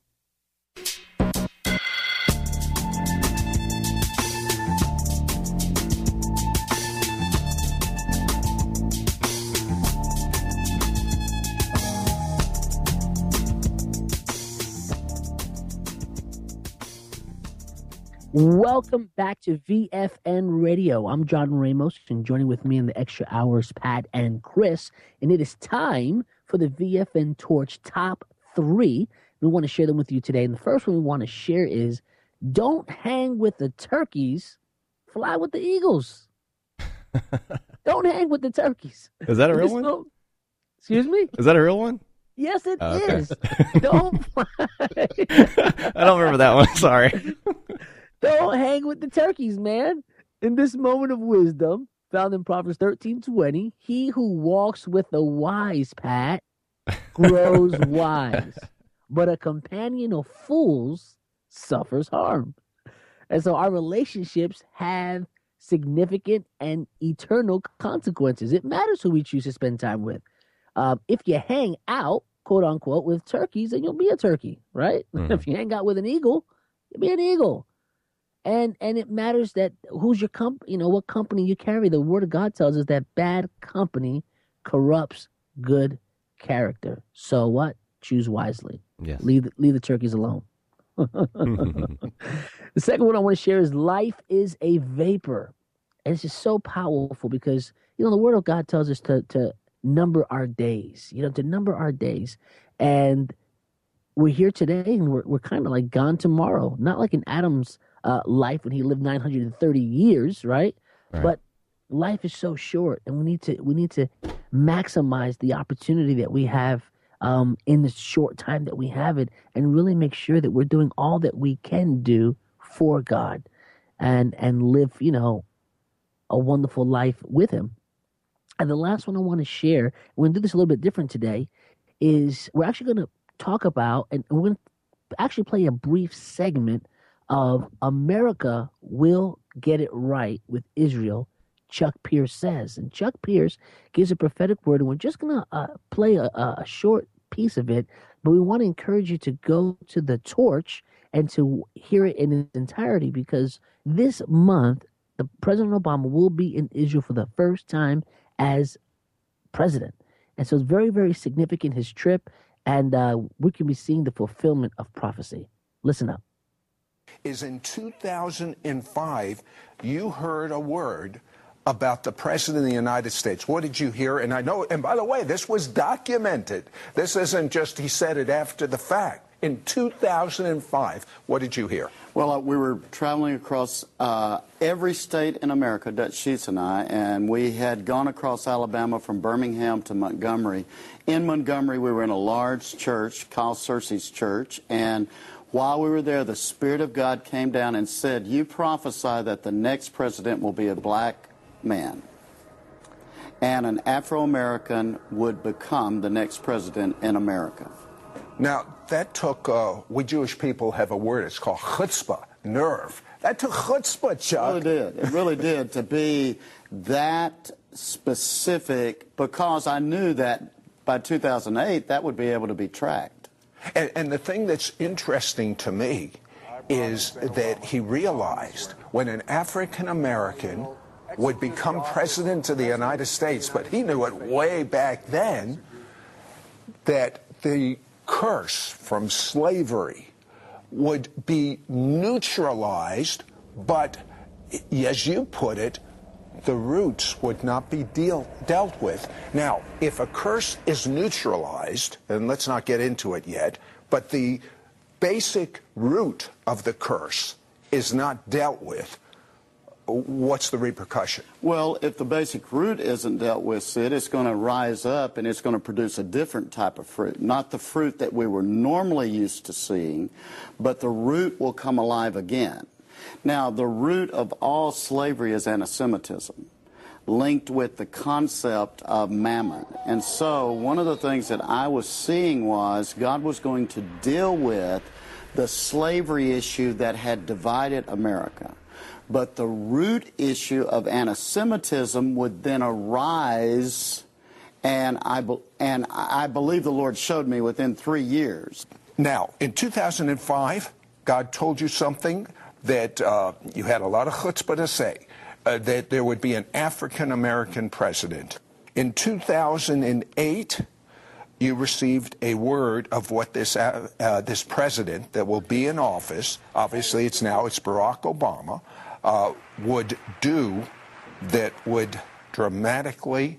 Welcome back to V F N Radio. I'm John Ramos, and joining with me in the extra hours, Pat and Chris. And it is time for for the V F N Torch top three. We want to share them with you today. And the first one we want to share is, don't hang with the turkeys, fly with the eagles. Don't hang with the turkeys. Is that a real one? Little, excuse me? Is that a real one? Yes, it Oh, okay. is. Don't fly. I don't remember that one. Sorry. Don't hang with the turkeys, man. In this moment of wisdom, found in Proverbs thirteen twenty, he who walks with the wise, Pat, grows wise, but a companion of fools suffers harm. And so our relationships have significant and eternal consequences. It matters who we choose to spend time with. Um, if you hang out, quote unquote, with turkeys, then you'll be a turkey, right? Mm-hmm. If you hang out with an eagle, you'll be an eagle. And and it matters that who's your comp, you know, what company you carry. The Word of God tells us that bad company corrupts good character. So what? Choose wisely. Yes. Leave leave the turkeys alone. The second one I want to share is life is a vapor. And it's just so powerful because, you know, the Word of God tells us to to number our days, you know, to number our days. And we're here today and we're, we're kind of like gone tomorrow. Not like in Adam's uh, life when he lived nine hundred thirty years, right? right? But life is so short and we need to we need to maximize the opportunity that we have um, in the short time that we have it, and really make sure that we're doing all that we can do for God and and live, you know, a wonderful life with him. And the last one I want to share, we're going to do this a little bit different today, is we're actually going to talk about, and we're going to actually play a brief segment of America Will Get It Right with Israel, Chuck Pierce Says. And Chuck Pierce gives a prophetic word, and we're just going to uh, play a, a short piece of it, but we want to encourage you to go to the Torch and to hear it in its entirety, because this month, the President Obama will be in Israel for the first time as president. And so it's very, very significant, his trip, and uh, we can be seeing the fulfillment of prophecy. Listen up. Is in two thousand five, you heard a word about the President of the United States. What did you hear? And I know, and by the way, this was documented. This isn't just he said it after the fact. In two thousand five, what did you hear? Well, uh, we were traveling across uh, every state in America, Dutch Sheets and I, and we had gone across Alabama from Birmingham to Montgomery. In Montgomery, we were in a large church, Kyle Searcy's church, and while we were there, the Spirit of God came down and said, you prophesy that the next president will be a black man, and an Afro-American would become the next president in America. Now, that took, uh, we Jewish people have a word, it's called chutzpah, nerve. That took chutzpah, Chuck. It really did. It really did, to be that specific, because I knew that by two thousand eight, that would be able to be tracked. And, and the thing that's interesting to me is that he realized when an African-American would become president of the United States, but he knew it way back then, that the curse from slavery would be neutralized, but as you put it, the roots would not be deal, dealt with. Now, if a curse is neutralized, and let's not get into it yet, but the basic root of the curse is not dealt with, what's the repercussion? Well, if the basic root isn't dealt with, Sid, it's going to rise up and it's going to produce a different type of fruit. Not the fruit that we were normally used to seeing, but the root will come alive again. Now, the root of all slavery is anti-Semitism, linked with the concept of mammon. And so one of the things that I was seeing was God was going to deal with the slavery issue that had divided America. But the root issue of anti-Semitism would then arise, and I, be, and I believe the Lord showed me within three years. Now, in two thousand five, God told you something that uh, you had a lot of chutzpah to say, uh, that there would be an African-American president. In two thousand eight, you received a word of what this uh, uh, this president that will be in office, obviously it's now, it's Barack Obama, uh, would do that would dramatically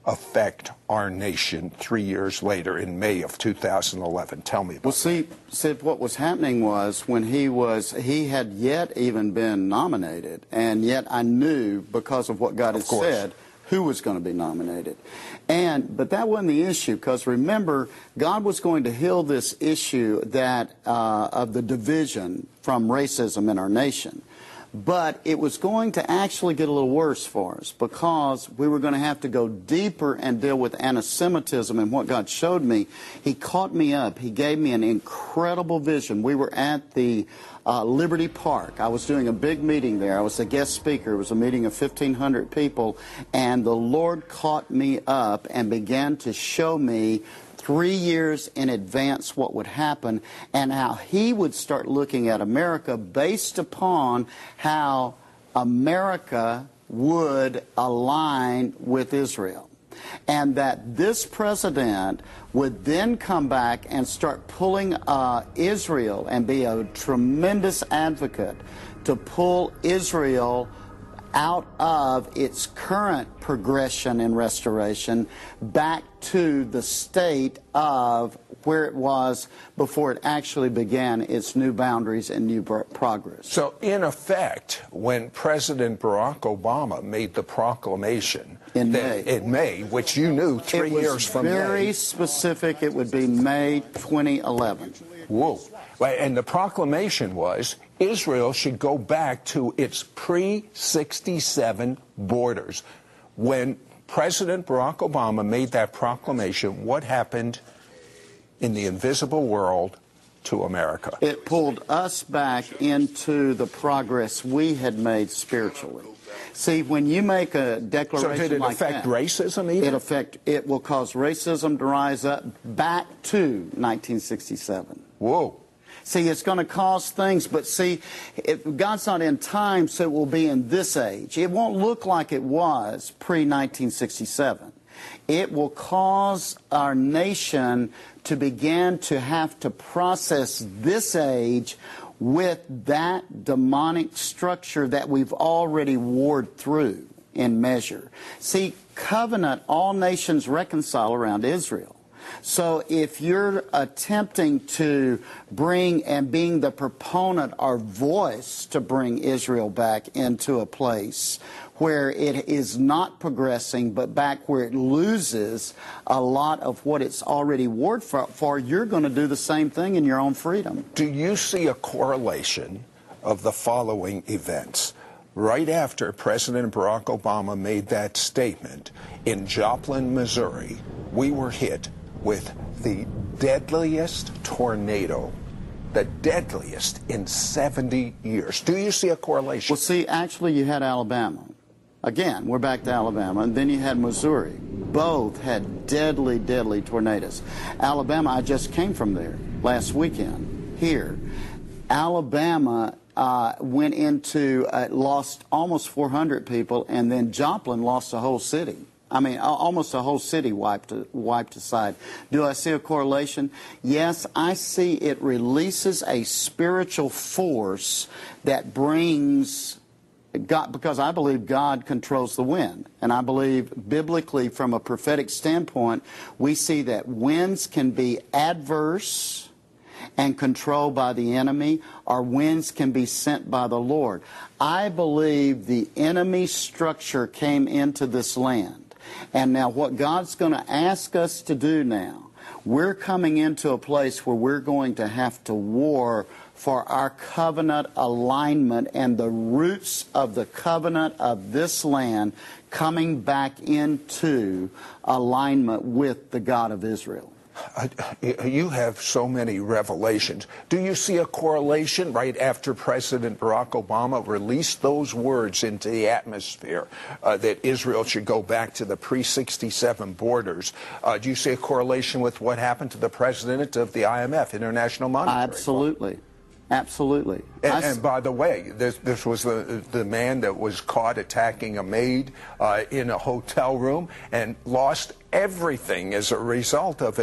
affect our nation three years later in May of two thousand eleven? Tell me about Well, see, Sid, what was happening was when he was, he had yet even been nominated, and yet I knew because of what God had said who was going to be nominated. And but that wasn't the issue, because remember, God was going to heal this issue that uh, of the division from racism in our nation. But it was going to actually get a little worse for us, because we were going to have to go deeper and deal with anti-Semitism. And what God showed me, He caught me up. He gave me an incredible vision. We were at the uh, Liberty Park. I was doing a big meeting there. I was a guest speaker. It was a meeting of fifteen hundred people. And the Lord caught me up and began to show me three years in advance what would happen, and how He would start looking at America based upon how America would align with Israel. And that this president would then come back and start pulling uh, Israel and be a tremendous advocate to pull Israel out of its current progression and restoration back to the state of where it was before it actually began its new boundaries and new progress. So, in effect, when President Barack Obama made the proclamation in that, May, in May, which you knew three it was years from very May, specific. It would be May twenty eleven. Whoa. And the proclamation was Israel should go back to its pre sixty-seven borders. When President Barack Obama made that proclamation, what happened in the invisible world to America? It pulled us back into the progress we had made spiritually. See, when you make a declaration so did it like affect that, racism even? It affect it will cause racism to rise up back to nineteen sixty-seven. Whoa. See, it's going to cause things, but see, if God's not in time, so it will be in this age. It won't look like it was pre nineteen sixty-seven. It will cause our nation to begin to have to process this age with that demonic structure that we've already warred through in measure. See, covenant, all nations reconcile around Israel. So if you're attempting to bring and being the proponent or voice to bring Israel back into a place where it is not progressing, but back where it loses a lot of what it's already warred for, for you're going to do the same thing in your own freedom. Do you see a correlation of the following events? Right after President Barack Obama made that statement, in Joplin, Missouri, we were hit with the deadliest tornado, the deadliest in seventy years. Do you see a correlation? Well, see, actually, you had Alabama. Again, we're back to Alabama. And then you had Missouri. Both had deadly, deadly tornadoes. Alabama, I just came from there last weekend, here. Alabama uh, went into, uh, lost almost four hundred people, and then Joplin lost the whole city. I mean, almost the whole city wiped wiped aside. Do I see a correlation? Yes, I see it releases a spiritual force that brings God, because I believe God controls the wind. And I believe biblically, from a prophetic standpoint, we see that winds can be adverse and controlled by the enemy, or winds can be sent by the Lord. I believe the enemy structure came into this land. And now what God's going to ask us to do now, we're coming into a place where we're going to have to war for our covenant alignment and the roots of the covenant of this land coming back into alignment with the God of Israel. Uh, you have so many revelations. Do you see a correlation right after President Barack Obama released those words into the atmosphere uh, that Israel should go back to the pre sixty-seven borders? Uh, do you see a correlation with what happened to the president of the I M F, International Monetary Fund? Absolutely. Absolutely. And, and by the way, this, this was the, the man that was caught attacking a maid uh, in a hotel room and lost everything as a result of it.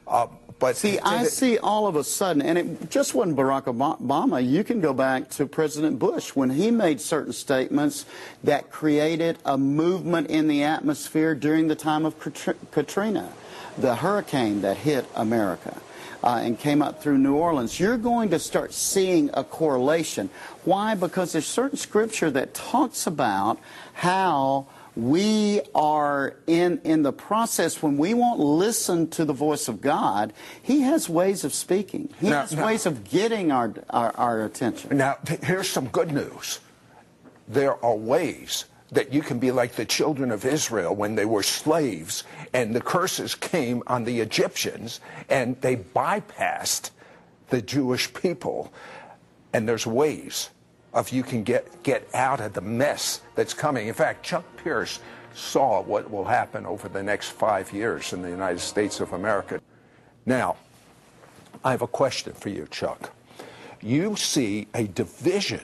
Uh, but see, I see all of a sudden, and it just wasn't Barack Obama. You can go back to President Bush when he made certain statements that created a movement in the atmosphere during the time of Katrina, the hurricane that hit America. Uh, and came up through New Orleans. You're going to start seeing a correlation. Why? Because there's certain scripture that talks about how we are in, in the process when we won't listen to the voice of God. He has ways of speaking. He now, has now, ways of getting our, our, our attention. Now, here's some good news. There are ways that you can be like the children of Israel when they were slaves and the curses came on the Egyptians and they bypassed the Jewish people. And there's ways of you can get, get out of the mess that's coming. In fact, Chuck Pierce saw what will happen over the next five years in the United States of America. Now, I have a question for you, Chuck. You see a division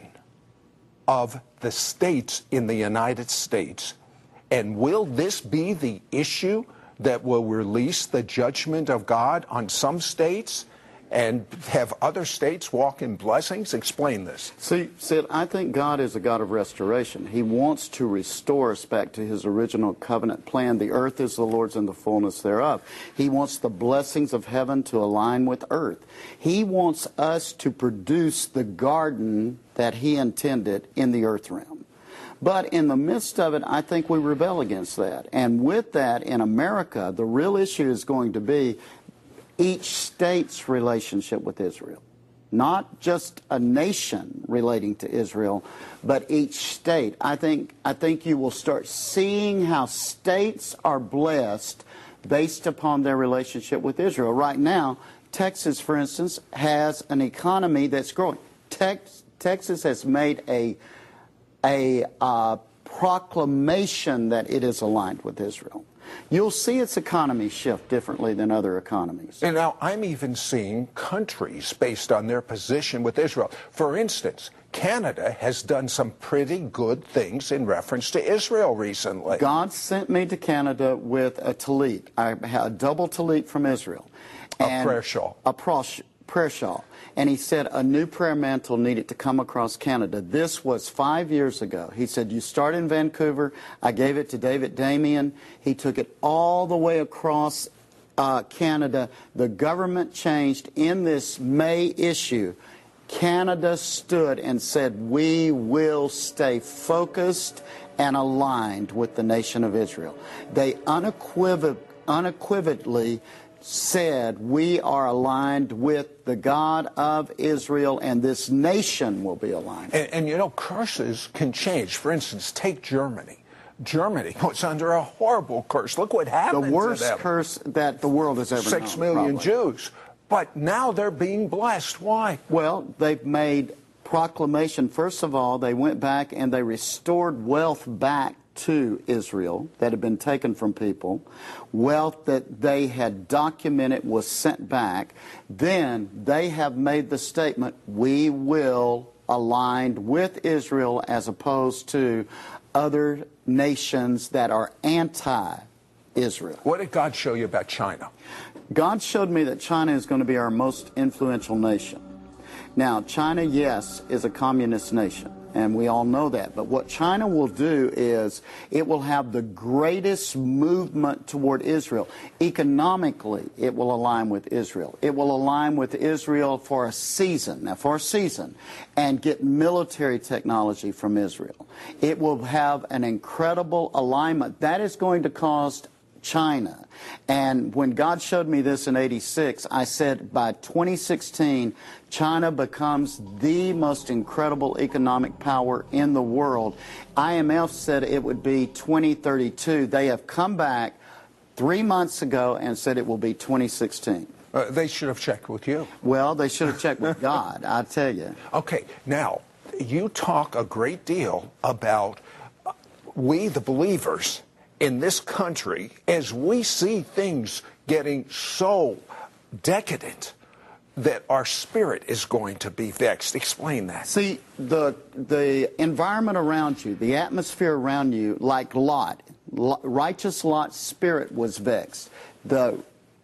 of the states in the United States. And will this be the issue that will release the judgment of God on some states and have other states walk in blessings? Explain this. See, Sid, I think God is a God of restoration. He wants to restore us back to his original covenant plan. The earth is the Lord's and the fullness thereof. He wants the blessings of heaven to align with earth. He wants us to produce the garden that he intended in the earth realm. But in the midst of it, I think we rebel against that. And with that, in America, the real issue is going to be each state's relationship with Israel. Not just a nation relating to Israel, but each state. I think, I think you will start seeing how states are blessed based upon their relationship with Israel. Right now, Texas, for instance, has an economy that's growing. Tex Texas has made a, a uh, proclamation that it is aligned with Israel. You'll see its economy shift differently than other economies. And now I'm even seeing countries based on their position with Israel. For instance, Canada has done some pretty good things in reference to Israel recently. God sent me to Canada with a tallit. I had a double tallit from Israel. A prayer shawl. A prayer shawl. And he said a new prayer mantle needed to come across Canada. This was five years ago. He said, you start in Vancouver. I gave it to David Damien. He took it all the way across uh, Canada. The government changed in this May issue. Canada stood and said, we will stay focused and aligned with the nation of Israel. They unequivoc unequivocally said, we are aligned with the God of Israel, and this nation will be aligned. And, and you know, curses can change. For instance, take Germany. Germany was under a horrible curse. Look what happened The worst to them. curse that the world has ever known. Six million probably. Jews. But now they're being blessed. Why? Well, they've made proclamation. First of all, they went back and they restored wealth back to Israel that had been taken from people. Wealth that they had documented was sent back. Then they have made the statement, we will align with Israel as opposed to other nations that are anti-Israel. What did God show you about China? God showed me that China is going to be our most influential nation. Now, China, yes, is a communist nation, and we all know that. But what China will do is it will have the greatest movement toward Israel. Economically, it will align with Israel. It will align with Israel for a season, now for a season, and get military technology from Israel. It will have an incredible alignment. That is going to cause China. And when God showed me this in eighty-six, I said by twenty sixteen, China becomes the most incredible economic power in the world. I M F said it would be twenty thirty-two. They have come back three months ago and said it will be twenty sixteen. Uh, they should have checked with you. Well, they should have checked with God, I tell you. Okay, now, you talk a great deal about uh, we, the believers, in this country, as we see things getting so decadent that our spirit is going to be vexed. Explain that. See, the the environment around you, the atmosphere around you, like Lot, righteous Lot's spirit was vexed. The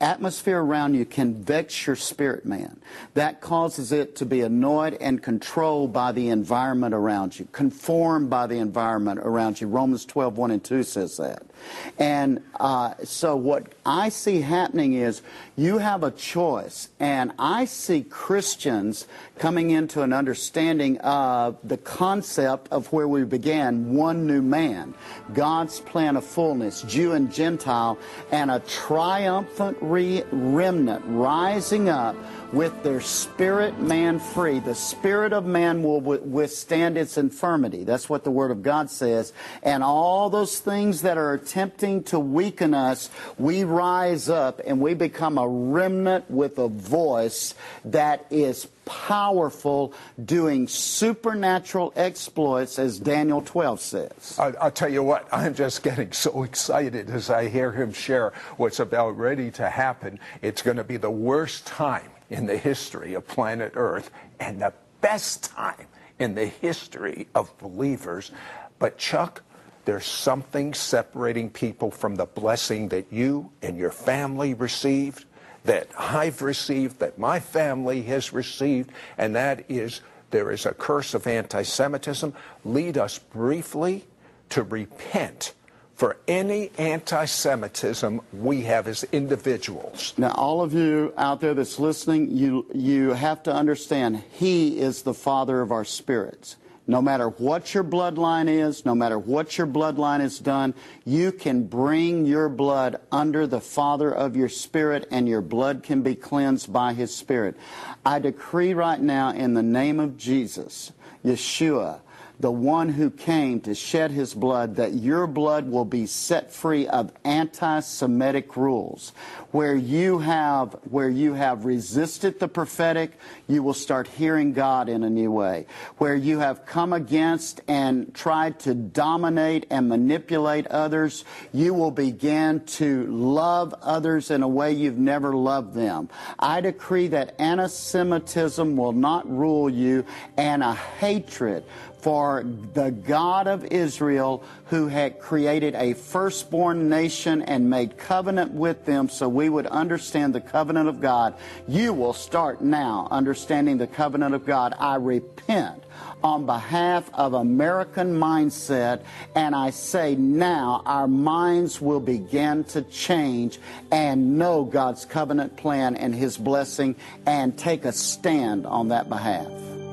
atmosphere around you can vex your spirit man. That causes it to be annoyed and controlled by the environment around you, conformed by the environment around you. Romans twelve, one and two says that. And uh, so what I see happening is you have a choice, and I see Christians coming into an understanding of the concept of where we began, one new man, God's plan of fullness, Jew and Gentile, and a triumphant re- remnant rising up with their spirit man free. The spirit of man will w- withstand its infirmity. That's what the Word of God says. And all those things that are attempting to weaken us, we rise up and we become a remnant with a voice that is powerful, doing supernatural exploits, as Daniel twelve says. I, I'll tell you what, I'm just getting so excited as I hear him share what's about ready to happen. It's going to be the worst time in the history of planet Earth and the best time in the history of believers. But Chuck, there's something separating people from the blessing that you and your family received, that I've received, that my family has received, and that is there is a curse of anti-Semitism. Lead us briefly to repent for any anti-Semitism we have as individuals. Now, all of you out there that's listening, you you have to understand He is the Father of our spirits. No matter what your bloodline is, no matter what your bloodline has done, you can bring your blood under the Father of your spirit, and your blood can be cleansed by His Spirit. I decree right now in the name of Jesus, Yeshua, the one who came to shed His blood, that your blood will be set free of anti-Semitic rules. Where you have where you have resisted the prophetic, you will start hearing God in a new way. Where you have come against and tried to dominate and manipulate others, you will begin to love others in a way you've never loved them. I decree that anti-Semitism will not rule you, and a hatred for the God of Israel, who had created a firstborn nation and made covenant with them so we would understand the covenant of God. You will start now understanding the covenant of God. I repent on behalf of American mindset, and I say now our minds will begin to change and know God's covenant plan and His blessing, and take a stand on that behalf.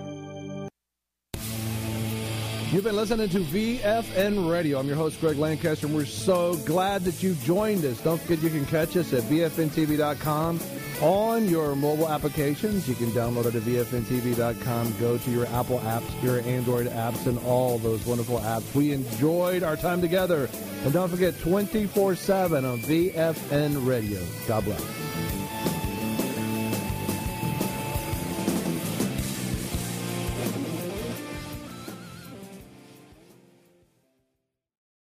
You've been listening to V F N Radio. I'm your host, Greg Lancaster, and we're so glad that you joined us. Don't forget you can catch us at V F N T V dot com on your mobile applications. You can download it at V F N T V dot com. Go to your Apple apps, your Android apps, and all those wonderful apps. We enjoyed our time together. And don't forget, twenty-four seven on V F N Radio. God bless.